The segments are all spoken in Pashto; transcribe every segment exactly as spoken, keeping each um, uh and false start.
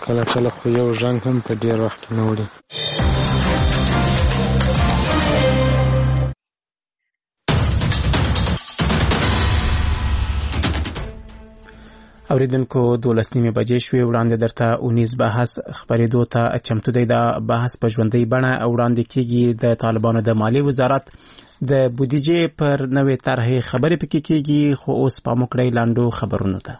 کله کله خو یو ژنګ هم په ډېر وخت کې نه وړي. اوریدونکو دولس نیمې بجې شوې. وړاندې درته اونیز بحث خپرېدو ته چمتو دی. دا بحث په ژوندۍ بڼه وړاندې کېږي. د طالبانو د مالیې وزارت د بودیجې پر نوې طرحې خبرې پکې کېږي، خو اوس پام وکړئ لاندو خبرونو ته.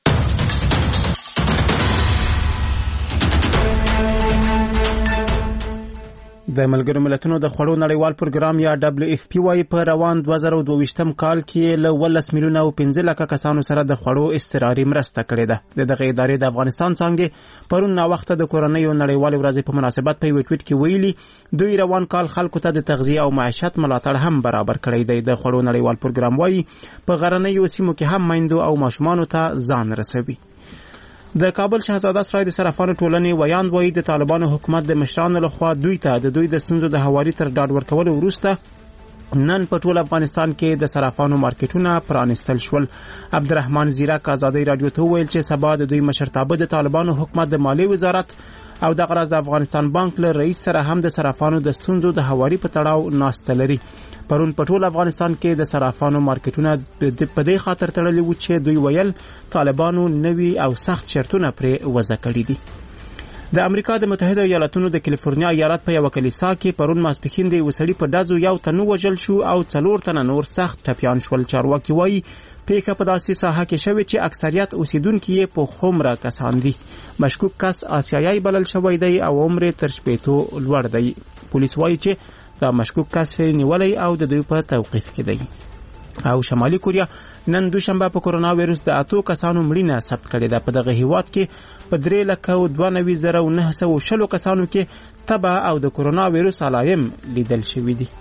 د ملګرو ملتونو د خوړو نړیوال پروګرام یا دبليو اف پی وايي په روان دوه زره دوه ویشتم کال کې له ولس میلیونه او پنځه لکه کسانو سره د خوړو اضطراري مرسته کړې ده. د دغه ادارې د افغانستان څانګې پرون ناوخته د کورنیو نړیوال ورځې په مناسبت په یو ټویټ کې ویلي دوی روان کال خلکو ته د تغذیه او معیشت ملاتړ هم برابر کړی دی. د خوړو نړیوال پروګرام وايي په غرنیو سیمو کې هم میندو او ماشومانو ته ځان رسوي. د کابل شهزاده سرای د صرافانو ټولنې ویاند وایي د طالبانو حکومت د مشرانو لخوا دوی ته د دوی د ستونزو د هواري تر ډاډ ورکولو وروسته نن په ټول افغانستان کې د صرافانو مارکیټونه پرانیستل شول. عبدالرحمن زیرک ازادي رادیو ته ویل چې سبا د دوی مشرتابه د طالبانو حکومت د مالیې وزارت او د غرض افغانستان بانک له رئیس سره هم د صرافانو د ستونزو د هواري په تړاو ناسته لري. پرون په ټول افغانستان کې د صرافانو مارکیټونه په دې خاطر تړلي وو چې دوی ویل طالبانو نوي او سخت شرطونه پرې وضع کړي دي. د امریکا د متحده ایالاتونو د کالیفورنیا ایالت په یو کلیسا کې پرون ماسپښین د وسړي په دازو یو تن وژل شو او څلور تنه نور سخت ټپیان شول. چارواکي وایي پیښه په داسې ساحه کې شوې چې اکثریت اوسیدونکو یې په خومره کسان دي. مشکوک کس آسیایي بلل شوی دی او عمر تر شپېتو لوړ دی. پولیس وایي چې دا مشکوک کس نیولې او د دوی په توقیف کې دی. او شمالي کوریا نن دوشنبه په کورونا وایرس د اتو کسانو مړینه ثبت کړې ده. په دغه هیواد کې په درې لکه او دوه نوي زره او نهه سوه شلو کسانو کې تبه او د کورونا وایرس علایم لیدل شوي دي.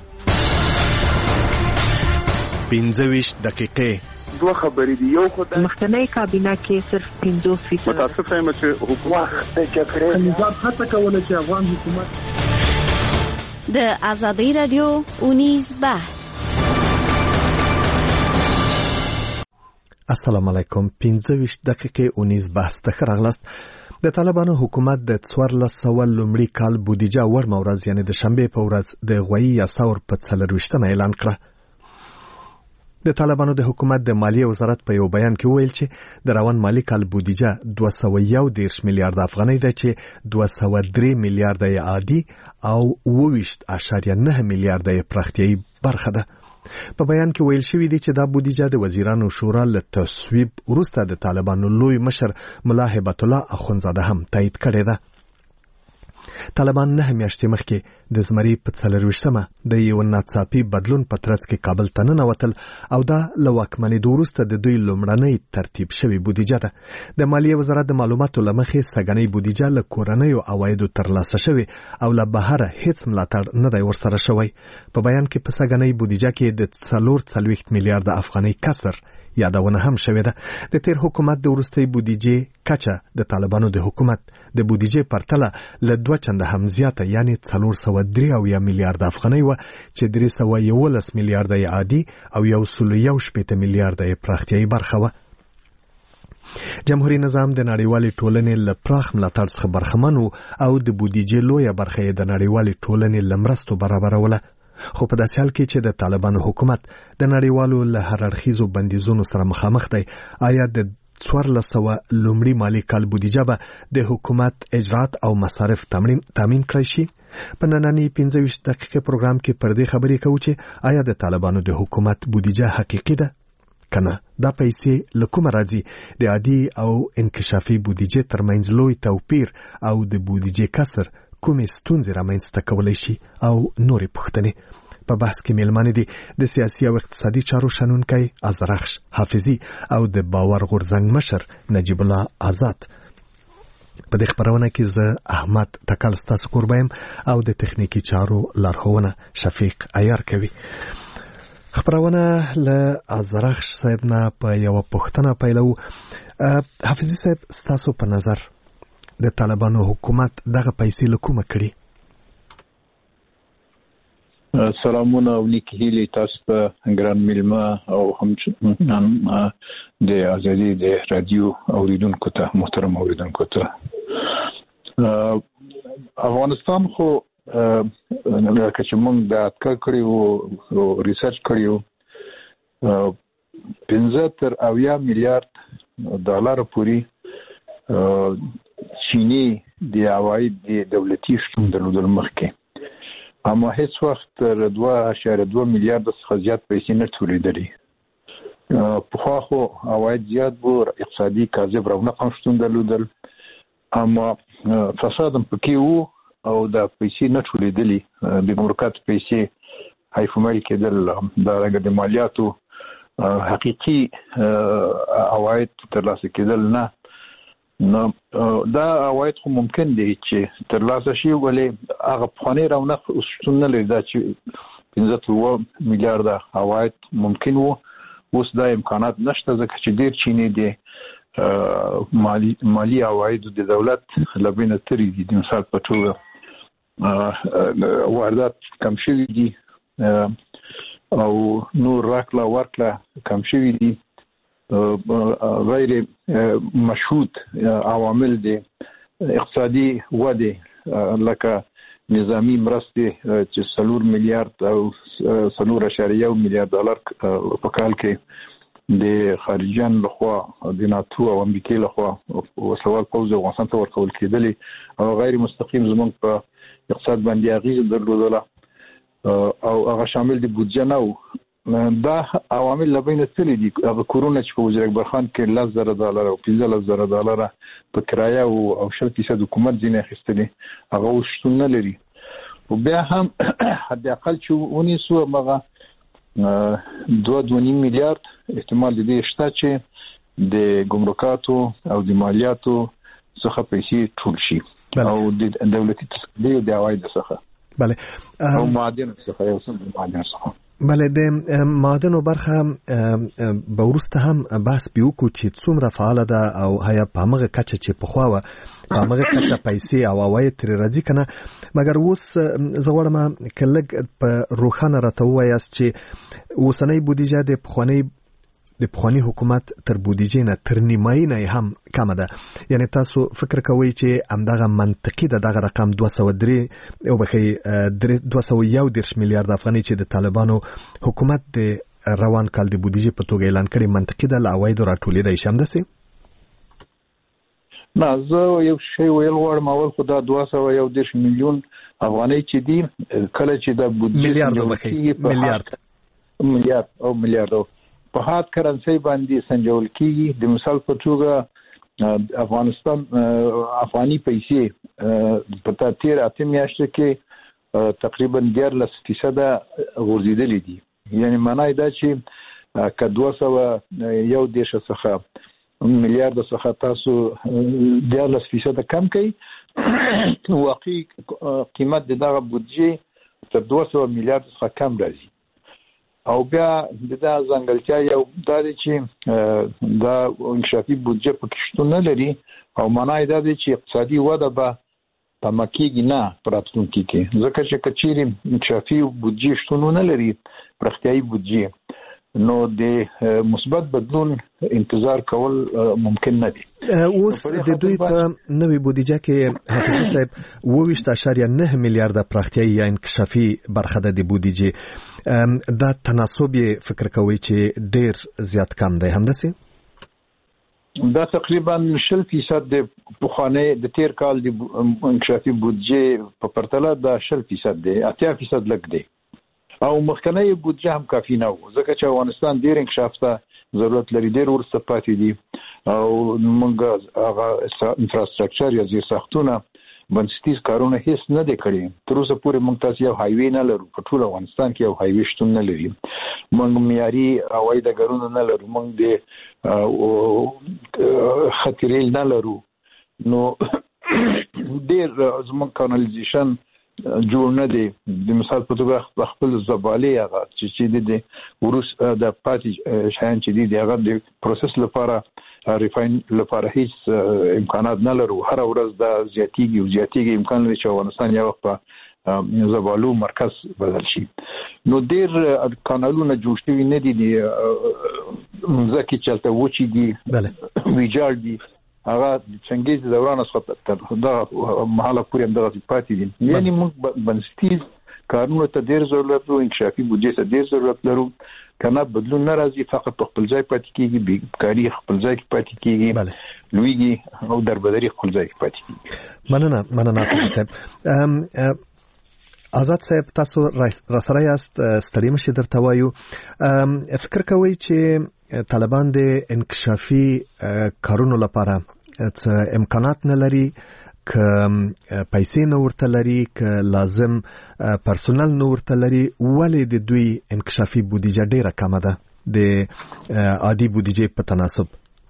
پنځه ویشت دقیقې دوه خبرې دي. یو خو د مخکنی کابینه کې صرف پنځوس فیصد متاسفه یم چې حکومت د جګړې نظام هڅه کوله چې افغان حکومت د ازادي رادیو اونیز بحث. السلام علیکم. پنځه ویشت دقیقې اونیز بحث ته ښه راغلاست. د طالبانو حکومت د څوارلس سوه لومړي کال بودیجه وړمه ورځ یعنې د شنبې په ورځ د غویي یا ثور په څلرویشتمه اعلان کړه. د طالبانو د حکومت د مالیې وزارت په یو بیان کې ویل چې د روان مالی کال بودیجه دوه سوه یو دېرش میلیارډ افغانۍ ده چې دوه سوه درې میلیارډه یې عادي او اوه ویشت اعشاریه نه میلیارډه یې پراختیایي برخه ده. په بیان کې ویل شوی دی چې دا بودیجه د وزیرانو شورا له تصویب وروسته د طالبانو لوی مشر ملا هیبت الله اخونزاده هم تایید کړې ده. طالبان نه میاشتې مخکې د زمري په څلرویشتمه د یو ناڅاپي بدلون په ترڅ کې کابل ته ننوتل او دا له واکمنېدو وروسته د دوی لومړنۍ ترتیب شوې بودیجه ده. د مالیې وزارت د معلوماتو له مخې سږنۍ بودیجه له کورنیو عوایدو ترلاسه شوې او له بهره هیڅ ملاتړ نه دی ورسره شوی. په بیان کې په سږنۍ بودیجه کې د څلور څلوېښت میلیارډه افغانۍ کسر یادونه هم شوې ده. د تیر حکومت د وروستۍ بودیجې کچه د طالبانو د حکومت د بودیجې پرتله له دوه چنده هم زیاته یعنی څلور سوه درې اویا میلیارډ افغانۍ وه چې درې سوه یولس میلیارډه یې عادي او یو سل یو شپېته میلیارډه یې پراختیایي برخه وه. جمهوریت نظام د نړیوالې ټولنې له پراخ ملاتړ څخه برخمن و او د بودیجې لویه برخه یې د نړیوالې ټولنې له مرستو برابروله. خو په داسې حال کې چې د طالبانو حکومت د نړیوالو له هر اړخیزو بندیزونو سره مخامخ دی، آیا د څوارلس سوه لومړي مالي کال بودیجه به د حکومت اجرات او مصارف تامین کړی شي؟ په نننۍ پنځه ویشت دقیقې پروګرام کې پر دې خبرې کوو چې آیا د طالبانو د حکومت بودیجه حقیقي ده کنه؟ دا پیسې له کومه راځي؟ د عادي او انکشافي بودیجې ترمنځ لوی توپیر او د بودیجې کسر کومې ستونزې رامنځته کولی شي او نورې پوښتنې. په بحث کې میلمانې دي د سیاسي او اقتصادي چارو شنونکی ازرخش حافظي او د باور غورځنګ مشر نجیب الله آزاد. په دې خبرونه کې زه احمد تکل ستاسو قربایم او د تخنیکی چارو لارښوونه شفیق عیار کوي. خبرونه له ازرخش صاحب نه په یو پوښتنه پیلو. حافظي صاحب، ستاسو په نظر د طالبانو حکومت دغه پیسې له کومه کړي؟ سلامونه او نیکی هیلې تاسو ته ګران میلمه او همچنان د ازادي د رادیو اوریدونکو ته، محترم اوریدونکو ته. افغانستان خو لکه چې موږ د اټکل کړی وو ریسرچ کړی وو پنځه تر اویا میلیارډ ډالر پورې چینی د عواید د دولتي شتون درلودل مخکې اما هیڅ وخت تر دوه اعشاریه دوه میلیارډ څخه زیات پیسې نه تولیدلې پخوا خو عواید زیات وو اقتصادي کاذب رونق هم شتون درلودل اما فساد هم پکې وو او د پیسې نه تولیدلې د ګمرکات پیسې حیفمل کېدل د رنګ د مالیاتو حقیقي عواید ترلاسه کېدل نه نو دا عواید خو ممکن دي چې ترلاسه شي ولې هغه پخوانی رونق شتون نه لري دا چې پنځه څلور میلیارډ عواید ممکن وو اوس دا امکانات نشته ځکه چې ډیر چینی دي مالی مالی عواید د دولت لبنه تری دي مثال په توګه واردات کم شوي دي او نور راکړه ورکړه کم شوي دي غیر مشهود عوامل دي اقتصادي وده لکه نظامی مرستې چې څلور میلیارډ او څلور اعشاریه میلیارډ ډالر په کال کې د خارجيان لخوا د ناتو او امریکای لخوا وسوال پوز افغانستان ته ورکول کېدلې او غیر مستقیم زموږ په اقتصاد باندې اغیز درلودله او هغه شامل دي بودجه نه دا عوامل لبین تللی دي هغه کورونه چې په وزیر اکبر خان کې لس زره ډالر او پنځه زره ډالر په کرایه او شل فیصد حکومت ځینې اخیستلې هغه شتون نه لري او بیا هم حد اقل چې ونیسو هغه دوه دوه نیم میلیارډ احتمال دي شته چې د ګمرکاتو او د مالیاتو څخه پیسې ټول شي او د دولتي تصدیق د عواید څخه بله او معادن څخه یو څه د معادن څخه بله د معادنو برخه به وروسته هم بحث به وکړو چې څومره فعاله ده او هیا په همغه کچه چې پخوا وه په همغه کچه پیسې او عواید ترې راځي که نه مګر اوس زه غواړم که لږ په روښانه راته ووایاست چې اوسنۍ بودیجه د پخوانۍ د پخوانی حکومت تر بودیجې نه تر نیمایي نه هم کمه ده یعنی تاسو فکر کوئ چې همدغه منطقي ده دغه رقم دوه سوه درې او بخی دوه سوه یو دېرش میلیارډ افغانۍ چې د طالبانو حکومت د روان کال د بودیجې په توګه اعلان کړي منطقي ده له عوایدو راټولېدای شي همداسې نه زه یو شی ویل غواړم اول خو دا دوه سوه یو دېرش میلیون افغانۍ چې دي کله چې د بودیجې میلیارډ بخی میلیارډ میلیارډ او میلیارډ په هات کرنسي باندې سنجول کیږي د مثال په توګه افغانستان افغاني پیسې په تیر اته میاشتو کې تقریبا دیارلس فیصد غورځېدلې دي یعنی معنی دا چې که دوه سوه یو دېرش څخه میلیارډ څخه تاسو دیارلس فیصد کم کړئ واقعي قیمت دغه بودجې تر دوه سوه میلیارډ څخه کم راځي او بیا دا ځانګړتیا یو دا دی چې دا انکشافي بودجه پکې شتون نه لري او معنی دا دی چې اقتصادي وده به په مکیږي نه په راتلونکي کې ځکه چې که چیرې انکشافي بودجه شتون نه لري پراختیایي بودجه نو د مثبت بدلون انتظار کول ممکن نه دي اوس د دوی په نوې بودیجه کې حافظ صاحب اوه ویشت اعشاریه نه میلیارډ پراختیایي یا انکشافي برخه ده د بودیجې دا تناسب یې فکر کوي چې ډیر زیات کم دی همداسې دا تقریبا شل فیصد د پخوانۍ د تیر کال د انکشافي بودجې په پرتله دا شل فیصد دی اتیا فیصد لږ دی او مخکنی بودجه هم کافی نه و ځکه چې افغانستان ډیر انکشاف ته ضرورت لري ډیر ورسته پاتې دي او موږ هغه انفراستراکچر یا زیر ساختونه بنسټیز کارونه هیڅ نه دي کړی تر اوسه پورې موږ تاسو یو هایوی نه لرو په ټول افغانستان کې یو هایوی شتون نه لري موږ معیاري هوایي ډګرونه نه لرو موږ د خط ریل نه لرو نو ډیر زموږ کانالیزیشن جوړ نه دی د مثال په توګه خپل زبالې هغه چې چې د وروس د پاتې شیان چې دي هغه د پروسس لپاره ریفاین لپاره هیڅ امکانات نه لرو هر ورځ د زیاتیږي او زیاتیږي امکان لري چې افغانستان یو وخت په زبالو مرکز بدل شي نو ډیر کانالونه جوړ شوي نه دي ځکه چې چلته وچی دي ویجاړ دي هغه څنګه د دوران څخه تر دا محله پورې هم دغه پاتې دي. یعنی موږ بنسټیز کارونو ته ډیر ضرورت لرو، انکشافي بودجې ته ډیر ضرورت لرو. کنه بدلون ناراضي فقط خپل ځای پاتې کیږي، بیکاری خپل ځای کې پاتې کیږي، لویږي او دربدري خپل ځای کې پاتې کیږي. مننه مننه صاحب. آزاد صاحب تاسو را سره یاست، ستړي مشه درته وایو. فکر کوئ چې طالبان د انکشافي کارونو لپاره څه امکانات نه لري، که پیسې نه ورته لري، که لازم پرسونل نه ورته لري، ولې د دوی انکشافي بودیجه ډیره کمه ده د عادي بودیجې په تناسب؟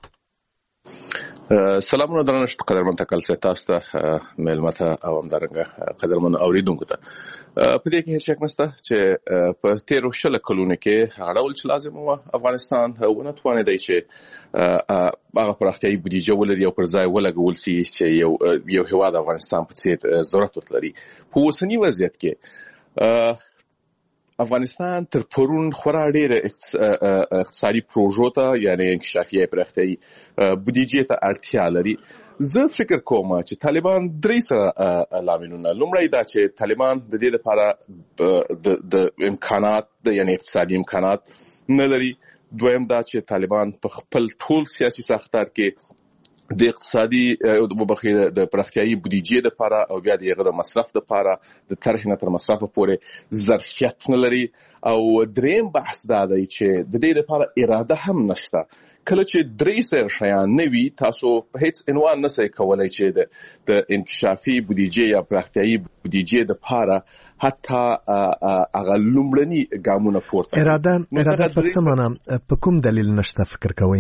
سلامونه درنښت قدرمن تکل څه تاسو ته ملمته او همدارنګه قدرمن اوریدونکو ته. په دې کې هیڅ شک نشته چې په تیرو شل کلونو کې هغه ډول چې لازم و افغانستان ونه توانیدای چې هغه پراختیايي بودیجه ولري او پر ځای ولګول شي چې یو یو هیواد افغانستان په څیر ضرورت ولري. په اوسنی وضعیت کې افغانستان تر پرون خورا ډېر اقتصادي پروژو ته یعنی انکشافي پراختیايي بودیجې ته اړتیا لري. زه فکر کوم چې طالبان درې سره لاملونه، لومړی دا چې طالبان د دې لپاره د د امکانات د یعنی اقتصادي امکانات نه لري. دویم دا چې طالبان په خپل ټول سیاسي ساختار کې د اقتصادي د مبخیر د پراختیايي بودیجې لپاره او بیا د هغه د مصرف لپاره د طرح نه تر مصرف پورې ظرفیت نه لري. او دریم بحث دا دی چې د دې لپاره اراده هم نشته. کله چې درې سر شیان نه وي تاسو په هیڅ عنوان نه سئ کولای چې د د انکشافي بودیجې یا پراختیايي بودیجې لپاره حتی هغه لومړني ګامونه پورته. اراده اراده په څه معنی، په کوم دلیل نشته فکر کوئ؟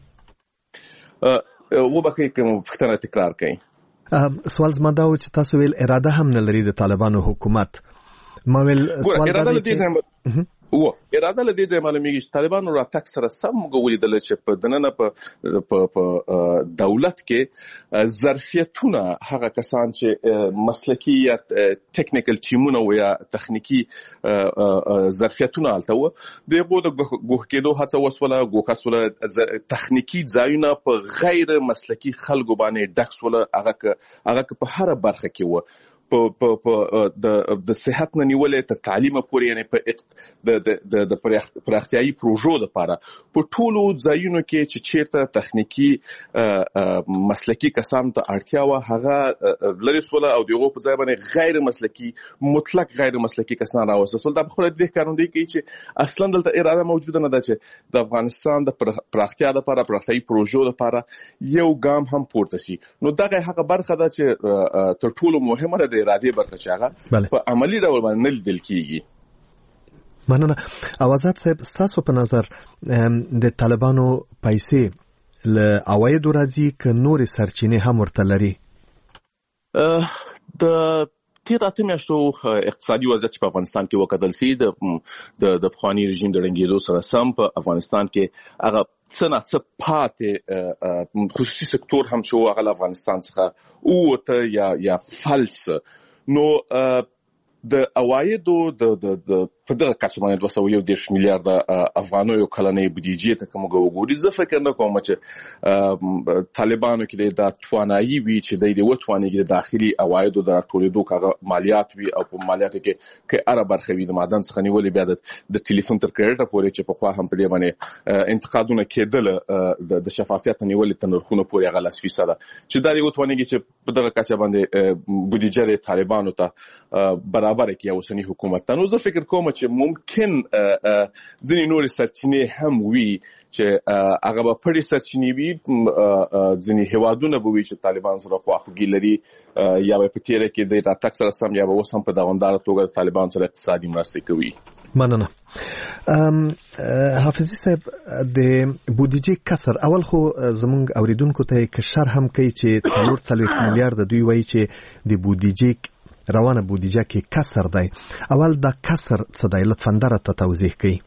وبکه کوم پښتنه تکرار کړئ. سوال زما دا و چې تاسو ویل اراده هم نه لري د طالبانو حکومت. ما ویل سوال دا دی چې و اراده له دې ځای معلومیږي چې طالبانو راتګ سره سم ولیدل چې په دننه په په دولت کې ظرفیتونه هغه کسان چې مسلکی یا ټیکنیکل ټیمونه او یا تخنیکی ظرفیتونه الته دغه د ګوښ کېدو هڅه وسوله ګوښه تخنیکی ځایونه په غیر مسلکی خلکو باندې ډکس ولا هغه هغه په هر برخه کې و په په په د د صحت نه نیولې تر تعلیم پورې یعنی په د د د پراختیايي پروژو لپاره په ټولو ځایونو کې چې چیرته تخنیکی مسلکی کسان ته اړتیا و هغه لري سول او دغه په ځای باندې غیر مسلکی مطلق غیر مسلکی کسان راوستل. دا په خپل د قانوني کې چې اصلا دلته اراده موجوده نه ده چې د افغانستان د پراختیا لپاره پراختیايي پروژو لپاره یو ګام هم پورته شي. نو دغه هغه برخه ده چې تر ټولو مهمه ده د اراده برخه چې هغه په عملی ډول باندې نه لیدل کیږي. مننه. آزاد صاحب تاسو په نظر د طالبانو پیسې له عوایدو راځي که نورې سرچینې هم ورته لري؟ د تیر اته میاشتو اقتصادي وضعیت په افغانستان کې وکړل سي د د افغاني رژیم د رنګېدو سره سم په افغانستان کې هغه څه نه څه پاتې خصوصي سکتور هم شو هغه افغانستان څخه اوته یا یا فلس. نو د عوایدو د د د په دغه کچه باندې دوه سوه یو دېرش میلیارډ افغانیو کلنۍ بودیجې ته کوم وګوري. زه فکر نه کوم چې طالبانو کې د توانایي وي چې د دې وټوانېږي د داخلي عوایدو د راټولېدو کاغه مالیات وي او په مالیاتو کې کې اره برخه وي د معدن څخه نیولې بیا د ټلیفون تر کریډټ پورې چې په خوا هم په دې باندې انتقادونه کېدل د شفافیت نیولې تر نرخونو پورې هغه لاس فیصده چې دا دې وټوانېږي چې په دغه کچه باندې بودیجه طالبانو ته برابر کې اوسنی حکومت ته. نو زه فکر کوم چې ممکن ځینې نورې سرچینې هم وي چې هغه به پړې سرچینې وي، ځینې هیوادونه به وي چې طالبان سره خواخوږي لري یا به په تیره کې د راتګ سره سم یا به اوس هم په دوامداره توګه د طالبان سره اقتصادي مرستې کوي. مننه. حافظي صاحب د بودیجې کسر اول خو زمونږ اوریدونکو ته کې شرح هم کوي چې څلور څلوېښت میلیارډ دوی وایي چې د بودیجې روانه بودیجه کې کسر دی. اول دا کسر څه دی؟ لطفاً درته توضیح کړئ.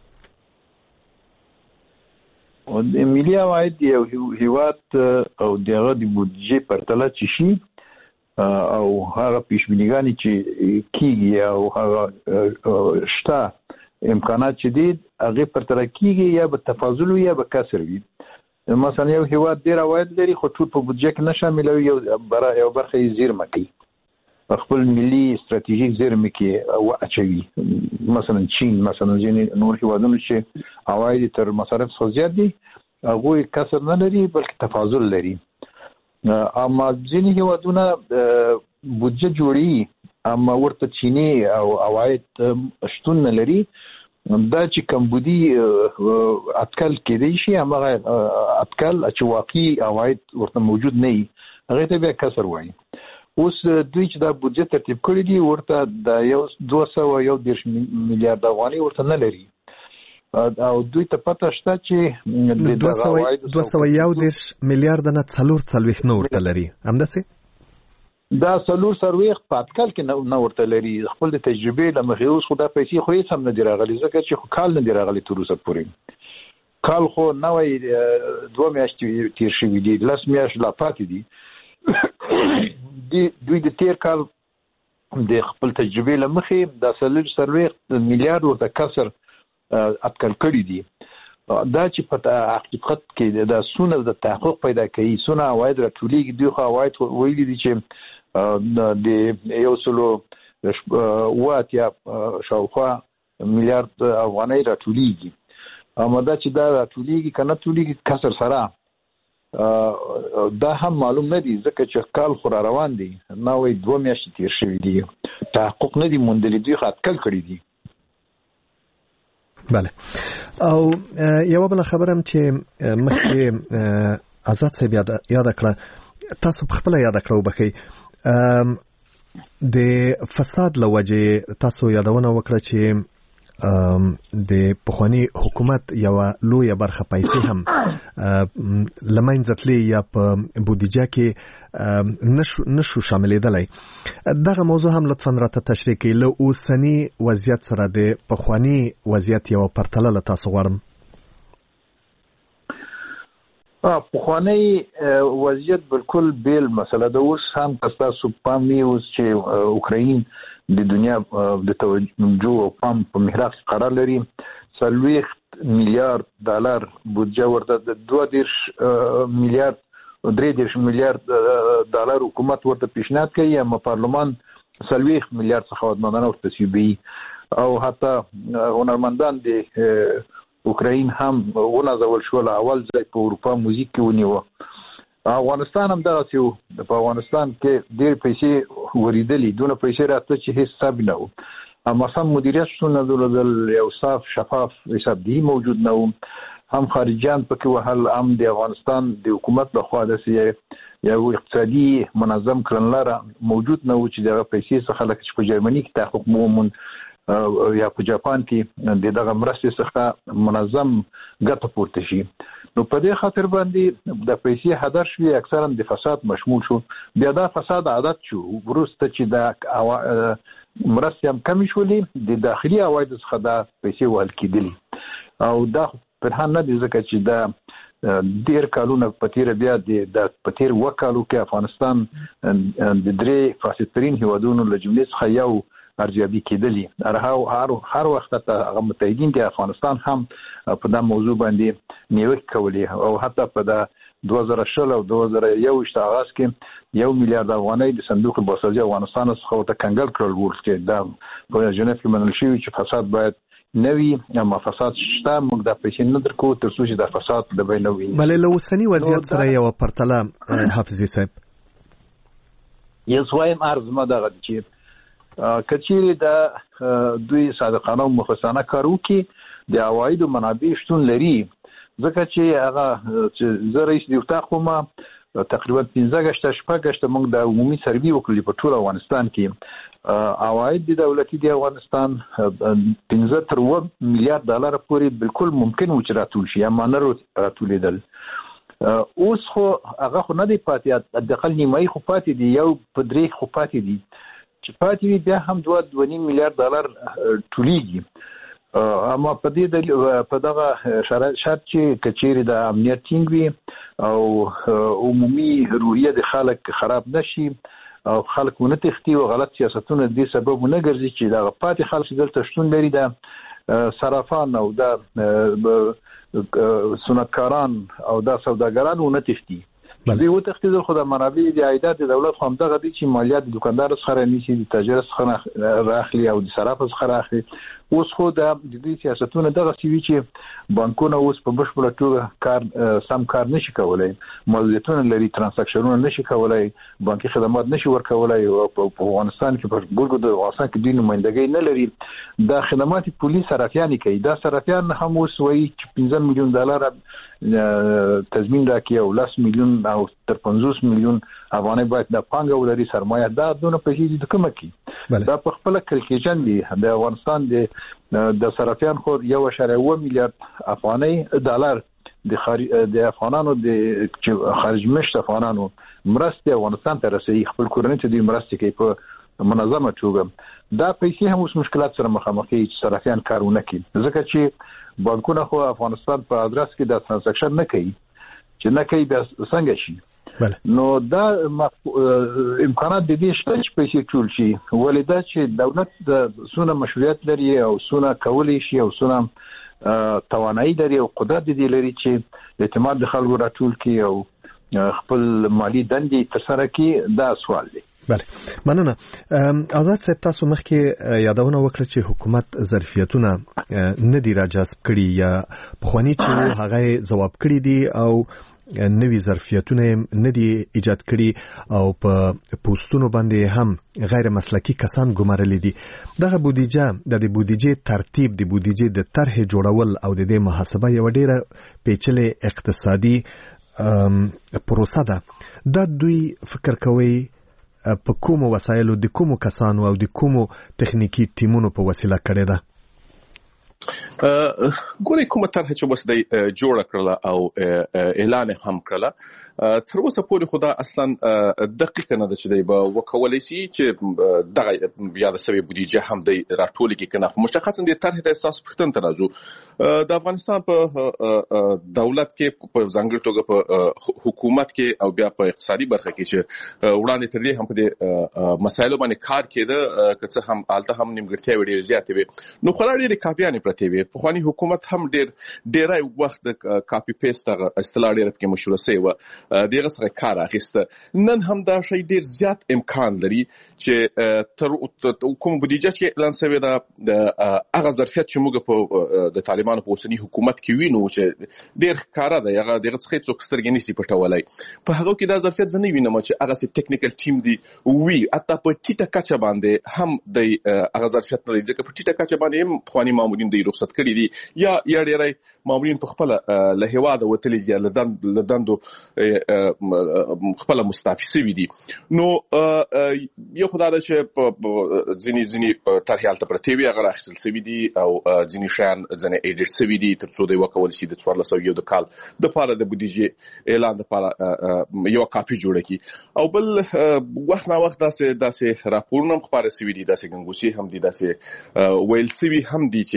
او د ملي عواید یو هیواد او دغه د بودیجې پرتله چې شي او هغه پیشبینیګانې چې کیږي او هغه شته امکانات چې دي هغه پرتله کیږي یا به تفاضل یا به کسر وي. مثلا یو هیواد ډیر عواید لري خو ټول په بودجه کې نه شاملوي، یو برخه یو برخه یې زیرمه کوي، خپل ملي استراتیژیک زیرمه کې واچوي. مثلا چین مثلا ځینې نور هیوادونه چې عواید تر مصارف څخه زیات دي هغوی کسر نه لري بلکې تفاضل لري. اما ځینې هیوادونه بودجه جوړي اما ورته چینی او عواید شتون نه لري، دا چې کمبودي اټکل کېدی شي هغه اټکل چې واقعي عواید ورته موجود نه وي هغه ته بیا کسر وایي. اوس دوی چې دا بودجه ترتیب کړی دی ورته د یو دوه سوه یو دېرش میلیارډ افغانۍ ورته نه لري او دوی ته پته شته چې د دوه سوه یو دېرش میلیارډ نه څلور څلوېښت نه ورته لري، همداسې دا څلور څلوېښت په اټکل کې نه ورته لري. خپل د تجربې له مخې اوس خو دا پیسې خو هېڅ هم نه دي راغلي ځکه چې خو کال نه دي راغلي تر اوسه پورې. کال خو نوی دوه میاشتې تېر شوي دي، لس میاشتې لا پاتې دي. دوی د تیر کال د خپل تجربې له مخې د څلور څلوېښت میلیارډ ورته کسر اټکل کړي دي. دا چې په حقیقت کې د څونه د تحقق پیدا کوي، څونه عواید راټولېږي. دوی خو عواید ویلي دي چې د یو سلو اوه اتیا شاوخوا میلیارډ افغانۍ راټولېږي. اما دا چې دا راټولېږي که نه ټولېږي کسر سره دا هم معلوم نه دي ځکه چې کال خو را روان دی، نوی دوه میاشتې تېر شوي دي، تحقق نه دي موندلي، دوی خو اټکل کړي دي. بله. او یوه بله خبره هم چې مخکې آزاد صاحب یاده کړه، تاسو په خپله یاده کړه وبښئ، د فساد له وجې تاسو یادونه وکړه چې د پخوانی حکومت یو لویه برخه پیسې هم لمنځه تللې یا په بودیجه کې نشو نشو شاملېدلی. دغه موضوع هم لطفا راته تشریح کړئ. له اوسني وضعیت سره د پخوانی وضعیت یو پرتله له تاسو غواړم. پخوانی وضعیت بالکل بیل مسله ده. اوس هم که ستاسو پام وي اوس چې اوکراین د دنیا د توجه او پام په محراق قرار لري، څلوېښت میلیارډ ډالر بودجه ورته د دوه دېرش میلیارډ درې دېرش میلیارډ ډالر حکومت ورته پیشنهاد کوي، اما پارلمان څلوېښت میلیارډ څخه ودمدانه ورته تصویبوي او حتی هنرمندان د اوکراین هم ونازول شول، اول ځای په اروپا موزیک کې ونیوه. افغانستان هم دغسې و، په افغانستان کې ډېرې پیسې ورېدلې، دونه پیسې راته چې هېڅ حساب نه و، اما سم مدیریت شتون نه درلودل، یو صاف شفاف حسابدهي موجود نه و، هم خارجیان پکې وهل، هم د افغانستان د حکومت لخوا داسې یو اقتصادي منظم کړنلاره موجود نه و چې دغه پیسې څخه لکه چې په جرمني کې تحقق موموند یا په جاپان کې د دغه مرستې څخه منظم ګټه پورته شي. نو په دې خاطر باندې د پیسې هدر شوي اکثرا د فساد مشمول شو. بیا دا فساد عادت شو، وروسته چې د مرستې هم کمې شولې، د داخلي عوایدو څخه دا پیسې وهل کېدلې او دا پنهان نه دي ځکه چې دا ډېر کالونه په تېره بیا د په تېر اووه کالو کې افغانستان د درې فاسدترین هیوادونو له جملې څخه یو ارزیابي کېدلي. هر هر وخت ته هغه متحدین د افغانستان هم په دا موضوع باندې نیوکې کولې او حتی په دا دوه زره شل او دوه زره یوویشت آغاز کې یو میلیارډ افغانۍ د صندوق بازسازي افغانستان څخه ورته کنګل کړل ول چې دا په ژنیف کې منل شوي چې فساد باید نه وي، اما فساد شته، موږ دا پیسې نه درکو تر څو چې دا فساد د بین نه وي. بلې له اوسني وضعیت سره یوه پرتله حافظي صاحب یو سوایم عرض ما دغه چې کچېرې د دوی صادقانه او مخلصانه کار وکړي، د عوایدو منابع شتون لري، ځکه چې هغه چې زه رئیس د اتاق وم تقریبا پنځه ګشته شپږ ګشته موږ د عمومي سروې وکړلې په ټول افغانستان کې. عواید د دولتي د افغانستان پنځه تر اووه میلیارډ ډالر پورې بالکل ممکن و چې راټول شي، اما نه راټولېدل. اوس خو هغه خو نه دی پاتې، حداقل نیمایي خو پاتې دي، یو په درې خو پاتې دي چې پاتې وي، بیا هم دوه دوه نیم میلیارډ ډالر ټولېږي. اما په دې په دغه شرط چې کچېرې د امنیت ټینګ وي او عمومي روحیه د خلک خراب نشي او خلک ونه تښتي او غلط سیاستونه دې سبب ونه ګرځي چې دغه پاتې خلک دلته شتون لري د صرافان او د صنعتکاران او دا سوداګران ونه تښتي دوی و تښتېدل خو د منابع د عایدات د دولت خو همدغه دي چې مالیات د دکاندار څخه رانیسي د تاجر څخه راخلي او د صراف څخه راخلي اوس خو د دې سیاستونه دغه سوي چې بانکونه اوس په بشپړه توګه کار سم کار نشي کولای مالیاتونه لري ترانزاکشنونه نشي کولای بانکي خدمات نشي ورکولای او په افغانستان کې په ګورګو د افغانستان کې د نمائندګۍ نه لري د خدمات پولیس صرافیان کوي دا صرافیان هم اوس وایي چې پنځه میلیون ډالر تضمین راکړي او لس میلیون او تر پنځوس میلیون افغانۍ باید د پانګه ولري سرمایه دا دونه پیسې د کومه کی دا په خپل کلکیجن دي د افغانستان د د صرافیان خو یو اشاریه اوه میلیارډ افغانۍ ډالر د خارج د افغانانو د خارج مشت افغانانو مرسته افغانستان ته رسېږي خپل کورنۍ ته د مرستې کوي په منظمه توګه دا پیسې هم اوس مشکلات سره مخامخ دي چې صرافیان کارونه کوي ځکه چې بانکونه خو افغانستان په ادرس کې د ترانزاکشن نه کوي چې نه کوي بیا څنګه شي نو دا امکانات د دې شته چې پیسې ټول شي ولې دا چې دولت د سونه مشروعیت لري او سونه کولی شي او سونه توانایي لري او قدرت دې لري چې اعتماد د خلکو راټول کړي او خپل مالی دندې ترسره کړي دا سوال دی بله مننه آزاد صاحب تاسو مخکې یادونه وکړه چې حکومت ظرفیتونه نه دي راجذب کړي یا پخوانی چې هغه ځواب کړي دي او نوی ظرفیتونه نه دي ایجاد کړي او په پوسټونو باندې هم غیر مسلکی کسان ګمارلي دي دغه بودیجه د دې بودیجې ترتیب د بودیجې د طرح جوړول او د دې محاسبه یو ډیره پیچلې اقتصادي پروسه ده دا دوی فکر کوي په کومو وسایلو د کومو کسانو او د کومو تخنیکی ټیمونو په وسیله کړې ده ګورې کومه طرح چې اوس دی جوړه کړله او اعلان هم کړله تر اوسه پورې خو دا اصلا دقیق نه ده چې دی به وکولی شي چې دغه یاده سوې بودیجه هم دی راټولې کړي که نه خو مشخصا دې طرحې ته ستاسو پوښتنې ته راځو د افغانستان په دولت کې په ځانګړې توګه په حکومت کې او بیا په اقتصادي برخه کې چې وړاندې تر دې هم په دې مسایلو باندې کار کېده که څه هم هلته هم نیمګړتیاوې ډېرې زیاتې وې نو خورا ډېرې کاپیانې پرتې وې پخواني حکومت هم ډېر ډېری وخت د کاپي پیسټ دغه اصطلاح ډېره پکې مشهوره سوې وه دغه څخه کار اخیسته نن هم دا شی ډېر زیات امکان لري چې تر کوم بودیجه چې اعلان شوی ده د هغه ظرفیت چې موږ په د طالبانو په اوسني حکومت کې وینو چې ډېر ښکاره دی هغه دغه څخه څوک سترګې نشي پټولی په هغه کې دا ظرفیت زه نه وینم چې هغسې ټیکنیکل ټیم دی وي حتی په ټیټه کچه باندې هم دی هغه ظرفیت نه دی ځکه په ټیټه کچه باندې هم پخواني مامورین دی رخصت کړي دي یا یا ډېری مامورین په خپله له هېواده وتلي دي له دندو خپل مستعفي شوي دي نو یو خو دا ده چې ځینې ځینې طرحې هلته پرتې وي هغه راخیستل شوي دي او ځینې شیان ځینې ایډیټ شوي دي تر څو دی وکولی شي د څوارلس سوه یو د کال دپاره د بودیجې اعلان دپاره یوه کاپي جوړه کړي او بل وخت ناوخت داسې داسې راپورونه هم خپاره شوي دي داسې ګنګوسې هم دي داسې ویل شوي هم دي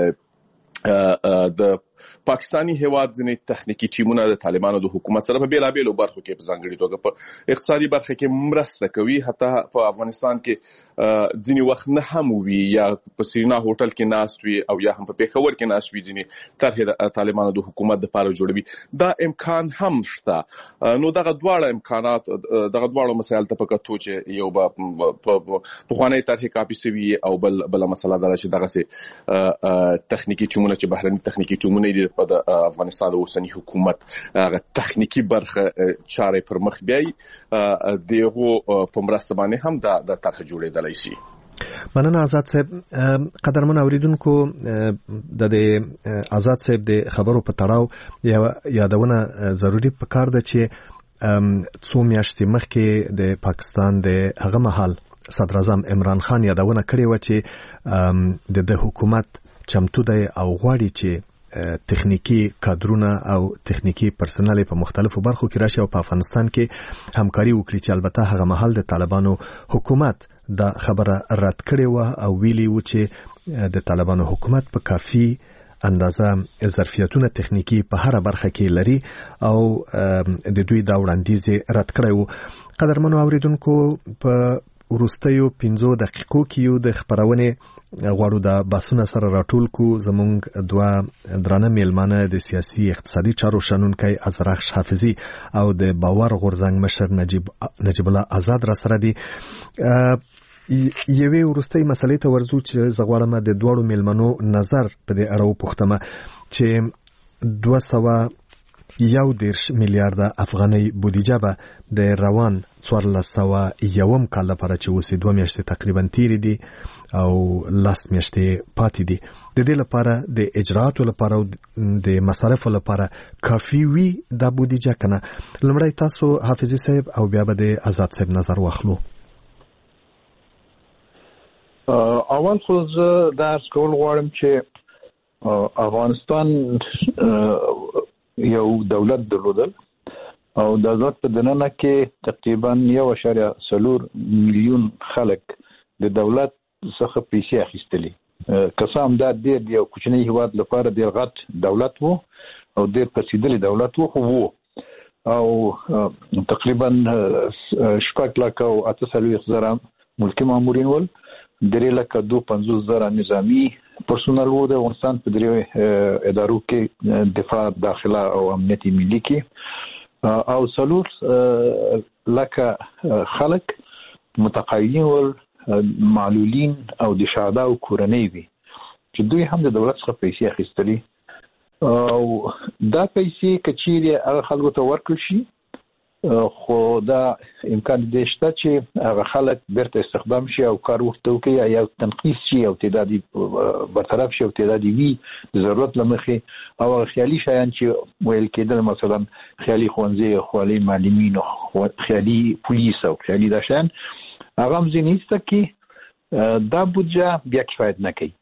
چې د پاکستانی هیواد ځینې تخنیکی ټیمونه د طالبانو د حکومت سره په بیلابیلو برخو کې په ځانګړې توګه په اقتصادي برخه کې مرسته کوي حتی په افغانستان کې ځینې وخت نه هم وي یا په سیرینا هوټل کې ناست وي او یا هم په پیښور کې ناست وي ځینې طرحې د طالبانو د حکومت دپاره جوړوي دا امکان هم شته نو دغه دواړه امکانات دغه دواړو مسایل ته په کتو چې یو به پخوانۍ طرحې کاپي شوي او بل بله مسله دا ده چې دغسې تخنیکي ټیمونه چې بهرني تخنیکي ټیمونه دي په د افغانستان د اوسني حکومت هغه تخنیکی برخه چارې پر مخ بیایي دغو په مرسته باندې هم دا د طرح جوړېدلی شي مننه آزاد صاحب قدرمن اوریدونکو د دې آزاد صاحب د خبرو په تړاو یو یادونه ضروری پکار ده چې څو میاشتې مخکې د پاکستان د هغه مهال صدر اعظم عمران خان یادونه کړې وه چې د د حکومت چمتو دی او غواړي چې تخنیکی کادرونه او تخنیکی پرسنل په مختلفو برخو کې راشي او په افغانستان کې همکاري وکړي چې البته هغه مهال د طالبانو حکومت دا خبره رد کړې وه او ویلي و چې د طالبانو حکومت په کافي اندازه ظرفیتونه تخنیکی په هر برخه کې لري او د دوی دا وړاندیز رد کړی و قدرمنو اوریدونکو په وروستیو پنځو دقیقو کې یو د خبرونې غواړو د باسونه سره راټول کو زمونږ دوه درانه میلمانه د سیاسي اقتصادي چارو شنونکي ازرخش حافظي او د باور غورځنګ مشر نجیب نجیب الله آزاد را سره دي. یوې وروستۍ مسلې ته ورځو چې زه غواړم د دواړو میلمنو نظر په دې اړه وپوښتم چې دوه سوه یو دېرش میلیارده افغانۍ بودیجه به د روان څوارلس سوه یوم کال لپاره چې اوس دوه میاشتې تقریبا تیرې دي او لس میاشتې پاتې دي د دې لپاره د اجرااتو لپاره او د مصارفو لپاره کافي وي دا بودیجه کنه؟ لمړی تاسو حافظي صاحب او بیا به د آزاد صاحب نظر واخلو. اول خو زه دا عرض کول غواړم چې افغانستان یو دولت درلودل او د دولت په دننه کې تقریبا یو اشاریه څلور میلیون خلک د دولت څخه پیسې اخیستلې. قسم دا ډېر یو کوچنی هیواد لپاره ډېر غټ دولت وو او ډېر پسیدلی دولت وو خو وو او تقریبا شپږ لکه او اته څلوېښت زره ملکي مامورین ول، درې لکه دوه پنځوس زره نظامي پرسونل وو د افغانستان په درې ادارو کې، دفاع، داخله او امنیت ملي کې، او څلور لکه خلک متقاعدین ول، معلولین او د شهدا او کورنۍ وي چې دوی هم د دولت څخه پیسې اخیستلې. او دا پیسې که چیرې هغه خلکو ته ورکړل شي خو دا امکان دی شته چې هغه خلک بیرته استخدام شي او کار ورته وکړي یا تنقیص شي او تعدادي برطرف شي او تعدادي وي د ضرورت له مخې، او خیالي شیان چې ویل کېدل مثلا خیالي ښوونځي، خیالي معلمین، خیالي پولیس او خیالي دا شیان هغه هم ځینې ایسته کې دا بودجه بیا کفایت نه کوي.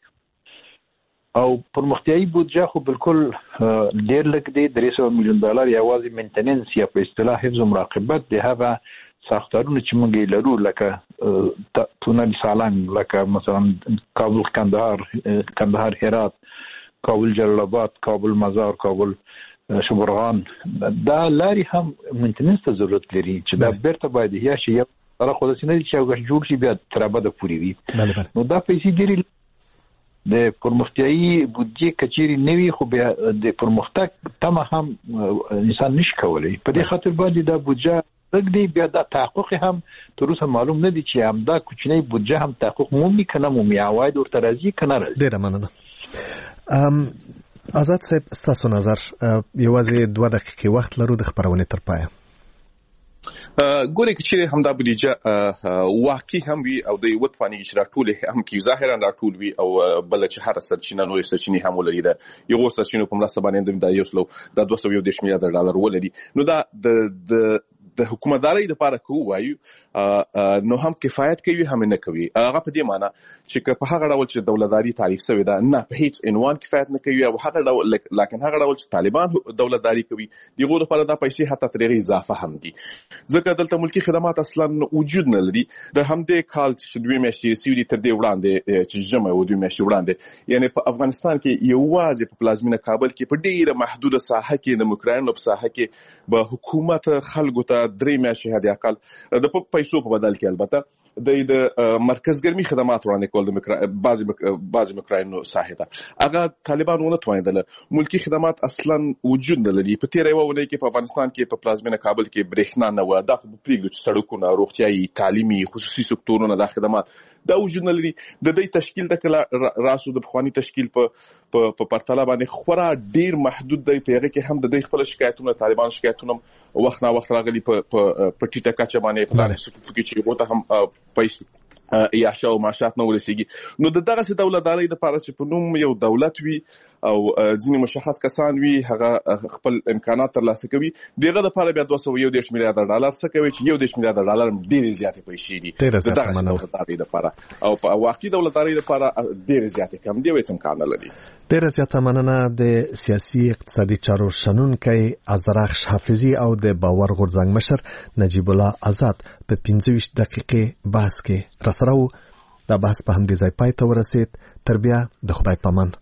او پرمختیایي بودجه خو بالکل ډېر لږ دی، درې سوه میلیون ډالر یوازې مینټننس یا په اصطلاح حفظ و مراقبت د هغه ساختارونه چې موږ یې لرو لکه تونل سالنګ، لکه مثلا کابل کندهار، کندهار هرات، کابل جلال آباد، کابل مزار، کابل شبرغان، دا لارې هم مینټننس ته ضرورت لري چې دا بیرته باید یا شي یا سره خو داسې نه دي چې یو ګټ جوړ شي بیا تر ابده پورې وي. نو دا پیسې ډېرې د پرمختیایي بودجې کچېرې نه وي خو بیا د پرمختګ تمه هم انسان نشي کولی. په دې خاطر باندې دا بودجه لږ دی، بیا دا تحقق هم تر اوسه معلوم نه دي چې همدا کوچنی بودجه هم تحقق مومي که نه مومي، عواید ورته راځي که نه راځي. ډېره مننه. آزاد صاحب ستاسو نظر، یوازې دوه دقیقې وخت لرو د خپرونې تر پایه. ګورې که چیرې همدا بودیجه واقعي هم وي او د یوه توانېږي چې راټولې هم کړي، ظاهرا راټول وي او بله چې هره سرچینه نورې سرچینې هم ولري، د یوه سرچینو په مرسته باندې دا یو سلو دا دوه سوه یو دېرش میلیارده ډالر ولري، نو دا د د حکومتدارۍ لپاره که ووایو نو هم کفایت کوي هم نه کوي. هغه په دې معنی چې که په هغه ډول چې دولتداري تعریف شوې ده نه په هیڅ عنوان کفایت نه کوي، او هغه ډول لکن هغه ډول چې طالبان دولتداري کوي دغه لپاره دا پیسې حتی تر هغې اضافه هم دي، ځکه دلته ملکي خدمات اصلا وجود نه لري. د همدې کال چې دوه میاشتې رسېدلي تر دې وړاندې چې ژمی و دوه میاشتې وړاندې، یعنې په افغانستان کې یوازې په پلازمینه کابل کې په ډېره محدوده ساحه کې د مکرانو په ساحه کې به حکومت خلکو ته درې میاشتې حد اقل د پیسو په بدل کې البته د مرکز ګرمي خدمات وړاندې کول د بعض بعض مکرانو ساحه ته هغه طالبان ونه توانېدل. ملکي خدمات اصلا وجود نه لري. په تیره یوه اونۍ کې په افغانستان کې په پلازمینه کابل کې برېښنا نه وه، دا خو پرېږدو چې سړکونه، روغتیایي، تعلیمي، خصوصي سکتورونه دا خدمات دا وجود نه لري. د دې تشکیل د کله راسو د پخواني تشکیل په په پرتله باندې خورا ډیر محدود دی. په هغه کې هم د دې خپل شکایتونه طالبان شکایتونه وخت نه وخت راغلي په په ټیټه کچه باندې په داسې صفوف کې چې وته هم پیسې یا شاو معاشات نه ورسیږي. نو د دغه دولتدارۍ لپاره چې په نوم یو دولت وي او ځینې مشخص کسان وي هغه خپل امکانات ترلاسه کوي، دغه لپاره بیا دوه سوه یو دېرش میلیارده ډالر څه کوي چې یو دېرش میلیارده ډالر ډېرې زیاتې پیسې دي د دغه دولتدارۍ لپاره، او په واقعي دولتدارۍ لپاره ډېرې زیاتې کم دي او هېڅ امکان نه لري. ډېره زیاته مننه د سیاسي اقتصادي چارو شنونکی ازرخش حافظي او د باور غورځنګ مشر نجیب الله آزاد په پنځه ویشت دقیقې بحث کې راسره وو. دا بحث په همدې ځای پای ته ورسېد. تر بیا د خدای پامان.